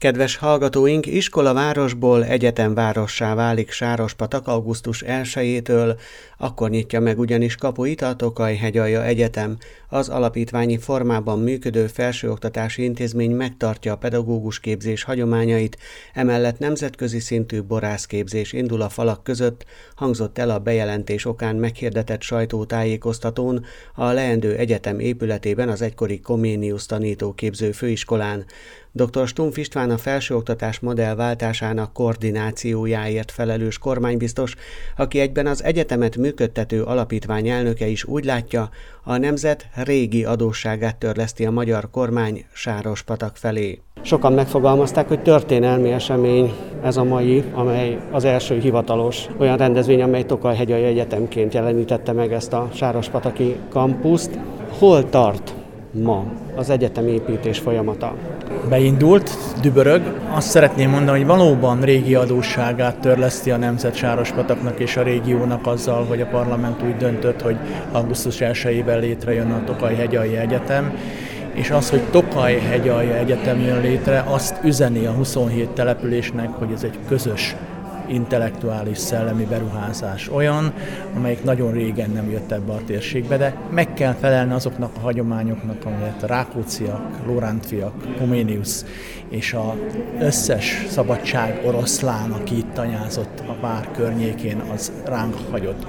Kedves hallgatóink, iskolavárosból egyetemvárossá válik Sárospatak augusztus 1-től, akkor nyitja meg ugyanis kapuit a Tokaj-Hegyalja Egyetem. Az alapítványi formában működő felsőoktatási intézmény megtartja a pedagógus képzés hagyományait, emellett nemzetközi szintű borászképzés indul a falak között, hangzott el a bejelentés okán meghirdetett sajtótájékoztatón a leendő egyetem épületében az egykori Comenius tanítóképző főiskolán. Dr. Stumpf István a felsőoktatás modellváltásának koordinációjáért felelős kormánybiztos, aki egyben az egyetemet működtető alapítvány elnöke is úgy látja, a nemzet régi adósságát törleszti a magyar kormány Sárospatak felé. Sokan megfogalmazták, hogy történelmi esemény ez a mai, amely az első hivatalos olyan rendezvény, amely Tokaj-Hegyalja Egyetemként jelenítette meg ezt a sárospataki kampuszt. Hol tart ma az egyetem építés folyamata? Beindult, dübörög. Azt szeretném mondani, hogy valóban régi adósságát törleszti a nemzet Sárospataknak és a régiónak azzal, hogy a parlament úgy döntött, hogy augusztus 1-ben létrejön a Tokaj-Hegyalja Egyetem, és az, hogy Tokaj-Hegyalja Egyetem jön létre, azt üzeni a 27 településnek, hogy ez egy közös intellektuális szellemi beruházás olyan, amelyik nagyon régen nem jött ebbe a térségbe, de meg kell felelni azoknak a hagyományoknak, amelyet a Rákócziak, Lorántfiak, Comenius és az összes szabadság oroszlán, aki itt tanyázott a vár környékén, az ránk hagyott.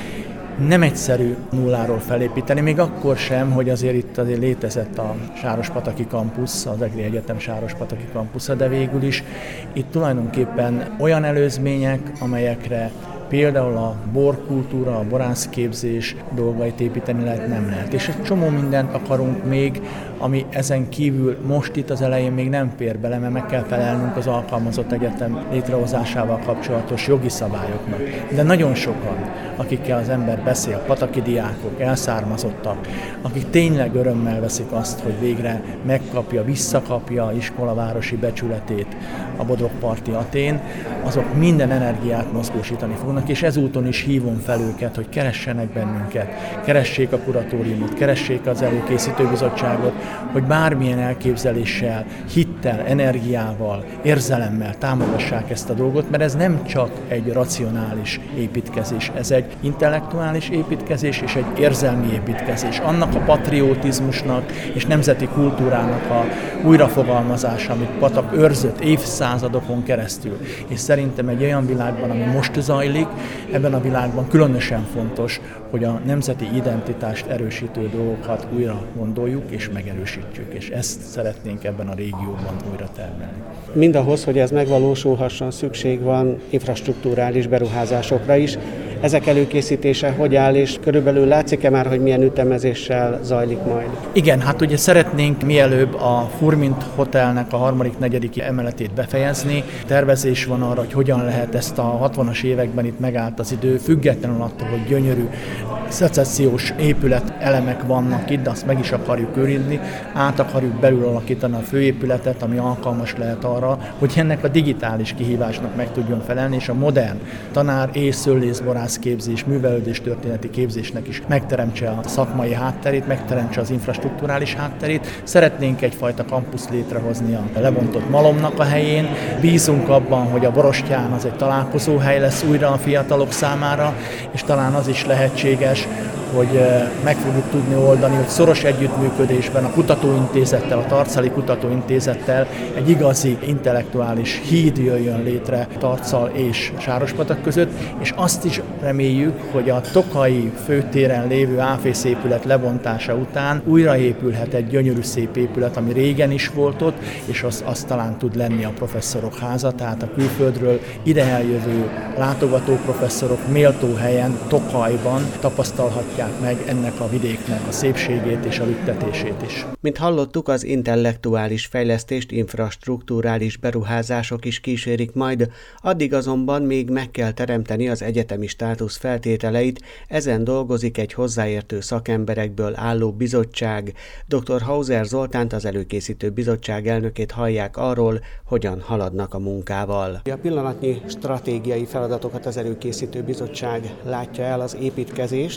Nem egyszerű nulláról felépíteni, még akkor sem, hogy azért létezett a Sárospataki kampusz, az EGRI Egyetem Sárospataki kampusza, de végül is itt tulajdonképpen olyan előzmények, amelyekre például a borkultúra, a borászképzés dolgait építeni nem lehet. És egy csomó mindent akarunk még, ami ezen kívül most itt az elején még nem fér bele, mert meg kell felelnünk az alkalmazott egyetem létrehozásával kapcsolatos jogi szabályoknak. De nagyon sokan, akikkel az ember beszél, pataki diákok, elszármazottak, akik tényleg örömmel veszik azt, hogy végre megkapja, visszakapja iskolavárosi becsületét a Bodrogparti Atén, azok minden energiát mozgósítani fognak, és ezúton is hívom fel őket, hogy keressenek bennünket, keressék a kuratóriumot, keressék az előkészítő bizottságot, hogy bármilyen elképzeléssel, hittel, energiával, érzelemmel támogassák ezt a dolgot, mert ez nem csak egy racionális építkezés, ez egy intellektuális építkezés és egy érzelmi építkezés. Annak a patriotizmusnak és nemzeti kultúrának a újrafogalmazása, amit Patak őrzött évszázadokon keresztül. És szerintem egy olyan világban, ami most zajlik, ebben a világban különösen fontos, hogy a nemzeti identitást erősítő dolgokat újra gondoljuk és megerősítjük, és ezt szeretnénk ebben a régióban újra termelni. Mindahhoz, hogy ez megvalósulhasson, szükség van infrastrukturális beruházásokra is. Ezek előkészítése hogy áll, és körülbelül látszik-e már, hogy milyen ütemezéssel zajlik majd? Igen, hát ugye szeretnénk mielőbb a Furmint Hotelnek a 3.-4. emeletét befejezni. Tervezés van arra, hogy hogyan lehet ezt a 60-as években itt megállt az idő, függetlenül attól, hogy gyönyörű szecessziós épület elemek vannak itt, de azt meg is akarjuk őrizni, át akarjuk belül alakítani a főépületet, ami alkalmas lehet arra, hogy ennek a digitális kihívásnak meg tudjon felelni, és a modern tanár és szőlészborászképzés, művelődéstörténeti képzésnek is megteremtse a szakmai hátterét, megteremtse az infrastrukturális hátterét. Szeretnénk egyfajta kampuszt létrehozni a lebontott malomnak a helyén. Bízunk abban, hogy a Borostyán az egy találkozóhely lesz újra a fiatalok számára, és talán az is lehetséges, hogy meg fogjuk tudni oldani, hogy szoros együttműködésben a kutatóintézettel, a Tarcali Kutatóintézettel egy igazi intellektuális híd jöjjön létre Tarcal és Sárospatak között, és azt is reméljük, hogy a tokaji főtéren lévő áfész épület lebontása után újraépülhet egy gyönyörű szép épület, ami régen is volt ott, és az talán tud lenni a professzorok háza, tehát a külföldről ide eljövő látogató professzorok méltó helyen, Tokajban tapasztalhatják meg ennek a vidéknek a szépségét és a lüktetését is. Mint hallottuk, az intellektuális fejlesztést infrastrukturális beruházások is kísérik majd, addig azonban még meg kell teremteni az egyetemi státusz feltételeit, ezen dolgozik egy hozzáértő szakemberekből álló bizottság. Dr. Hauser Zoltánt, az előkészítő bizottság elnökét hallják arról, hogyan haladnak a munkával. A pillanatnyi stratégiai feladatokat az előkészítő bizottság látja el, az építkezést. Hol tart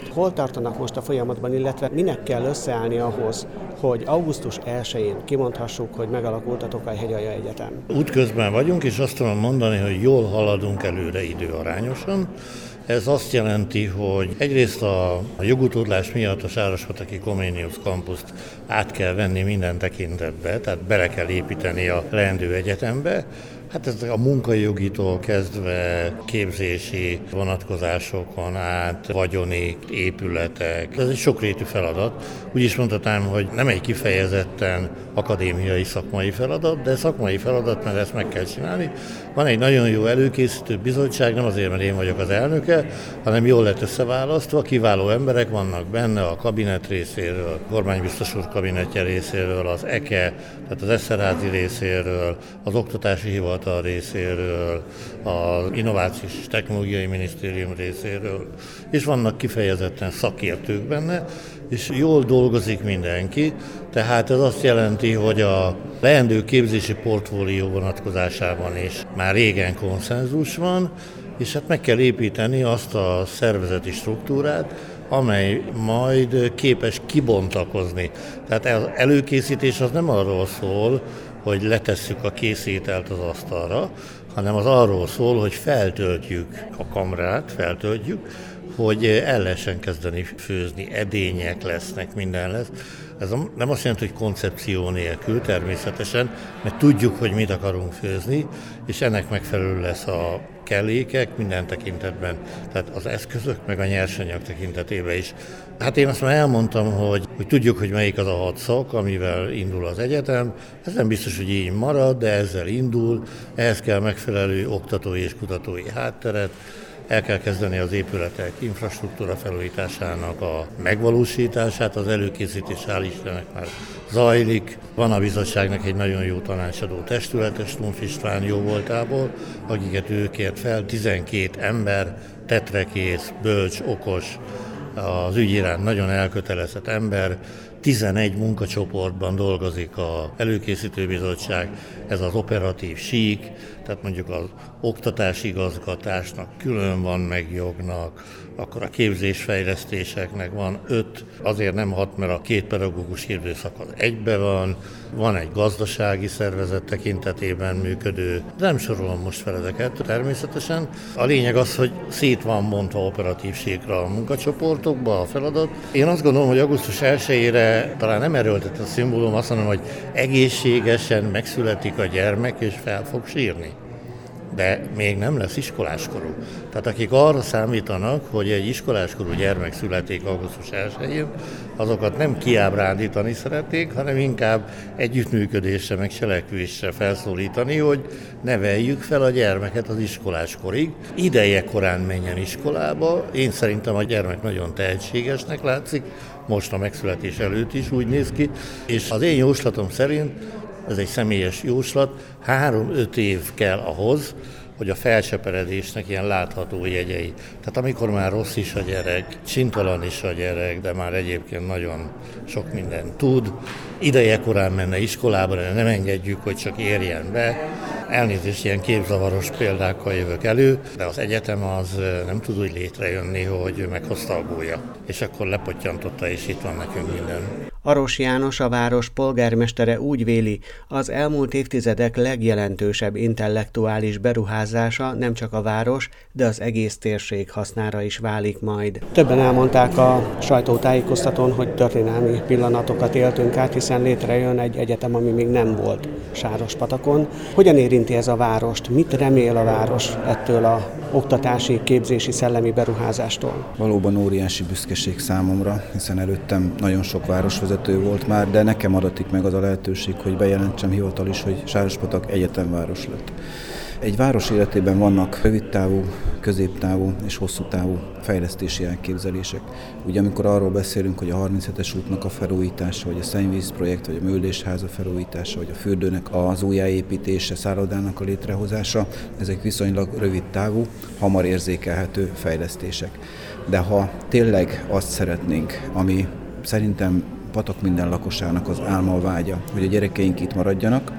tartanak most a folyamatban, illetve minek kell összeállni ahhoz, hogy augusztus 1-én kimondhassuk, hogy megalakult a Tokaj-Hegyalja Egyetem? Útközben vagyunk, és azt tudom mondani, hogy jól haladunk előre időarányosan. Ez azt jelenti, hogy egyrészt a jogutódlás miatt a Sárospataki Comenius Campust át kell venni minden tekintetbe, tehát bele kell építeni a leendő egyetembe. Hát ez a munkajogitól kezdve képzési vonatkozásokon át, vagyoni épületek. Ez egy sokrétű feladat. Úgy is mondhatnám, hogy nem egy kifejezetten akadémiai szakmai feladat, de szakmai feladat, mert ezt meg kell csinálni. Van egy nagyon jó előkészítő bizottság, nem azért, mert én vagyok az elnöke, hanem jól lett összeválasztva, kiváló emberek vannak benne a kabinet részéről, a kormánybiztos úr kabinetje részéről, az EKE, tehát az Eszerházy részéről, az Oktatási Hivatal részéről, az Innovációs és Technológiai Minisztérium részéről, és vannak kifejezetten szakértők benne, és jól dolgozik mindenki, tehát ez azt jelenti, hogy a leendő képzési portfólió vonatkozásában is már régen konszenzus van, és hát meg kell építeni azt a szervezeti struktúrát, amely majd képes kibontakozni. Tehát az előkészítés az nem arról szól, hogy letesszük a készételt az asztalra, hanem az arról szól, hogy feltöltjük a kamrát, hogy el lehessen kezdeni főzni, edények lesznek, minden lesz. Ez nem azt jelenti, hogy koncepció nélkül természetesen, mert tudjuk, hogy mit akarunk főzni, és ennek megfelelő lesz a kellékek minden tekintetben, tehát az eszközök, meg a nyersanyag tekintetében is. Hát én azt már elmondtam, hogy tudjuk, hogy melyik az a 6 szak, amivel indul az egyetem. Ez nem biztos, hogy így marad, de ezzel indul. Ehhez kell megfelelő oktatói és kutatói hátteret. El kell kezdeni az épületek infrastruktúra felújításának a megvalósítását, az előkészítés hál' Istennek már zajlik. Van a bizottságnak egy nagyon jó tanácsadó testülete, Stumpf István jó voltából, akiket ő kért fel, 12 ember, tetrekész, bölcs, okos, az ügy iránt nagyon elkötelezett ember, 11 munkacsoportban dolgozik az előkészítő bizottság, ez az operatív sík, tehát mondjuk az oktatási igazgatásnak külön van meg jognak, akkor a képzésfejlesztéseknek van 5, azért nem 6, mert a 2 pedagógus képzőszak az egyben van egy gazdasági szervezet tekintetében működő, de nem sorolom most fel ezeket természetesen. A lényeg az, hogy szét van bontva operatív síkra a munkacsoportokba a feladat. Én azt gondolom, hogy augusztus 1-ére talán nem erőltetett a szimbólum, azt mondom, hogy egészségesen megszületik a gyermek és fel fog sírni. De még nem lesz iskoláskorú. Tehát akik arra számítanak, hogy egy iskoláskorú gyermek születik augusztus 1-én, azokat nem kiábrándítani szeretnék, hanem inkább együttműködésre, meg cselekvésre felszólítani, hogy neveljük fel a gyermeket az iskoláskorig. Ideje korán menjen iskolába. Én szerintem a gyermek nagyon tehetségesnek látszik, most a megszületés előtt is úgy néz ki, és az én jóslatom szerint, ez egy személyes jóslat, 3-5 év kell ahhoz, hogy a felseperedésnek ilyen látható jegyei. Tehát amikor már rossz is a gyerek, csintalan is a gyerek, de már egyébként nagyon sok mindent tud, ideje korán menne iskolába, de nem engedjük, hogy csak érjen be. Elnézést, ilyen képzavaros példákkal jövök elő, de az egyetem az nem tud úgy létrejönni, hogy meghozta a gólya. És akkor lepottyantotta, és itt van nekünk minden. Aros János, a város polgármestere úgy véli, az elmúlt évtizedek legjelentősebb intellektuális beruházása nem csak a város, de az egész térség hasznára is válik majd. Többen elmondták a sajtótájékoztatón, hogy történelmi pillanatokat éltünk át, hiszen létrejön egy egyetem, ami még nem volt Sárospatakon. Hogyan érinti ez a várost? Mit remél a város ettől a oktatási, képzési, szellemi beruházástól? Valóban óriási büszkeség számomra, hiszen előttem nagyon sok városvezető volt már, de nekem adatik meg az a lehetőség, hogy bejelentsem hivatal is, hogy Sárospatak egyetemváros lett. Egy város életében vannak rövidtávú, középtávú és hosszú távú fejlesztési elképzelések. Ugye amikor arról beszélünk, hogy a 37-es útnak a felújítása, vagy a szennyvíz projekt, vagy a művelésháza felújítása, vagy a fürdőnek az újjáépítése, szállodának a létrehozása, ezek viszonylag rövid távú, hamar érzékelhető fejlesztések. De ha tényleg azt szeretnénk, ami szerintem Patak minden lakosának az álma, vágya, hogy a gyerekeink itt maradjanak,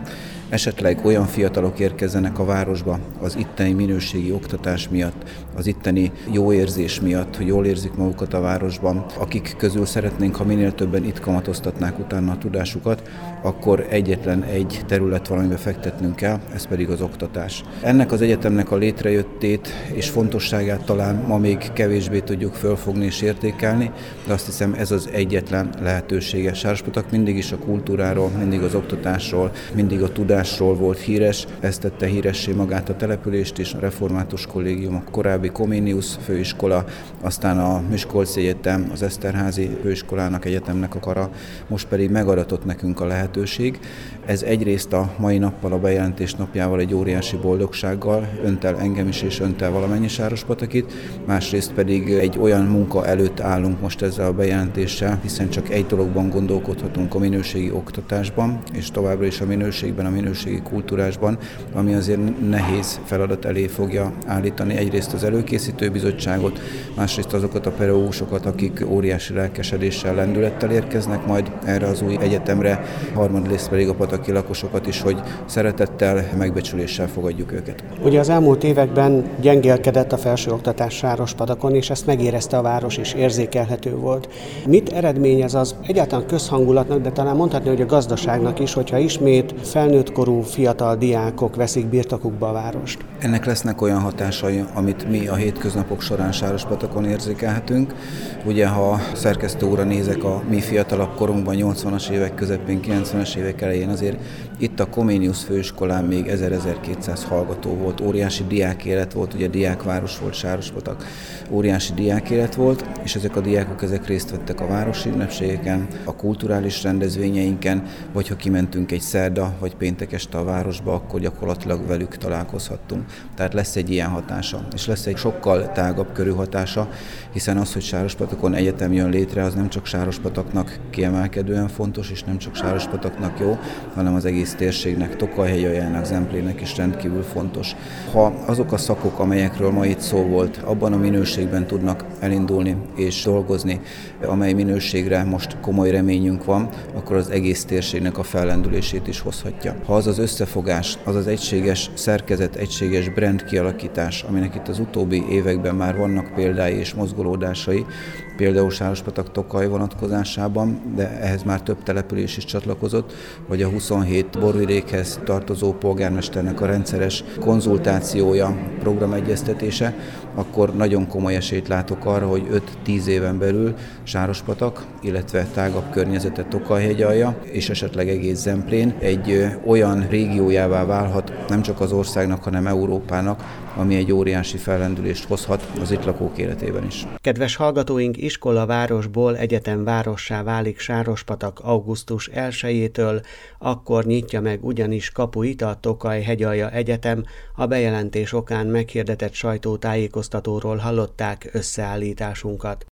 esetleg olyan fiatalok érkezzenek a városba az itteni minőségi oktatás miatt, az itteni jó érzés miatt, hogy jól érzik magukat a városban, akik közül szeretnénk, ha minél többen itt kamatoztatnák utána a tudásukat, akkor egyetlen egy terület valamibe fektetnünk kell, ez pedig az oktatás. Ennek az egyetemnek a létrejöttét és fontosságát talán ma még kevésbé tudjuk fölfogni és értékelni, de azt hiszem ez az egyetlen lehetősége. Sárospatak mindig is a kultúráról, mindig az oktatásról, mindig a tudásról volt híres, ez tette híressé magát a települést is, a Református Kollégium, a korábbi Comenius főiskola, aztán a Miskolci Egyetem, az Eszterházi főiskolának, egyetemnek a kara, most pedig megadatott nekünk a lehetőség. Ez egyrészt a mai nappal, a bejelentés napjával egy óriási boldogsággal önt el engem is és önt el valamennyi sárospatakit, másrészt pedig egy olyan munka előtt állunk most ezzel a bejelentéssel, hiszen csak egy dologban gondolkodhatunk, a minőségi oktatásban, és továbbra is a minőségben, a minőségi kultúrásban, ami azért nehéz feladat elé fogja állítani egyrészt az előkészítő bizottságot, másrészt azokat a pedagógusokat, akik óriási lelkesedéssel, lendülettel érkeznek majd erre az új egyetemre, harmadrészt pedig a pataki lakosokat is, hogy szeretettel, megbecsüléssel fogadjuk őket. Ugye az elmúlt években gyengélkedett a felsőoktatás Sárospatakon, és ezt megérezte a város is, érzékelhető volt. Mit eredményez az egyáltalán közhangulatnak, de talán mondhatni, hogy a gazdaságnak is, hogyha ismét felnőttkorú fiatal diákok veszik birtokukba a várost? Ennek lesznek olyan hatásai, amit mi a hétköznapok során Sárospatakon érzékelhetünk. Ugye, ha szerkesztő úrra nézek, a mi fiatalabb korunkban, 80-as évek közepén, 90-es évek elején azért itt a Comenius főiskolán még 1000-1200 hallgató volt, óriási diákélet volt, ugye diákváros volt Sárospatak, óriási diákélet volt, és ezek a diákok részt vettek a városi ünnepségeken, a kulturális rendezvényeinken, vagy ha kimentünk egy szerda vagy péntek este a városba, akkor gyakorlatilag velük találkozhattunk. Tehát lesz egy ilyen hatása, és lesz egy sokkal tágabb körű hatása, hiszen az, hogy Sárospatakon egyetem jön létre, az nem csak Sárospataknak kiemelkedően fontos, és nem csak Sárospataknak jó, hanem az egész térségnek, Tokaj-hegyaljának, Zemplének is rendkívül fontos. Ha azok a szakok, amelyekről ma itt szó volt, abban a minőségben tudnak elindulni és dolgozni, amely minőségre most komoly reményünk van, akkor az egész térségnek a fellendülését is hozhatja. Ha az az összefogás, az az egységes szerkezet, egységes brand kialakítás, aminek itt az utóbbi években már vannak példái és mozgolódásai, például Sárospatak Tokaj vonatkozásában, de ehhez már több település is csatlakozott, vagy a 27 borvidékhez tartozó polgármesternek a rendszeres konzultációja, programegyeztetése, akkor nagyon komoly esélyt látok arra, hogy 5-10 éven belül Sárospatak, illetve tágabb környezete Tokaj-hegyalja, és esetleg egész Zemplén egy olyan régiójává válhat nem csak az országnak, hanem Európának, ami egy óriási fellendülést hozhat az itt lakók életében is. Kedves hallgatóink, iskolavárosból egyetemvárossá válik Sárospatak augusztus 1-től, akkor nyitja meg ugyanis kapuit a Tokaj-hegyalja Egyetem, a bejelentés okán meghirdetett sajtótájékoztatóról hallották összeállításunkat.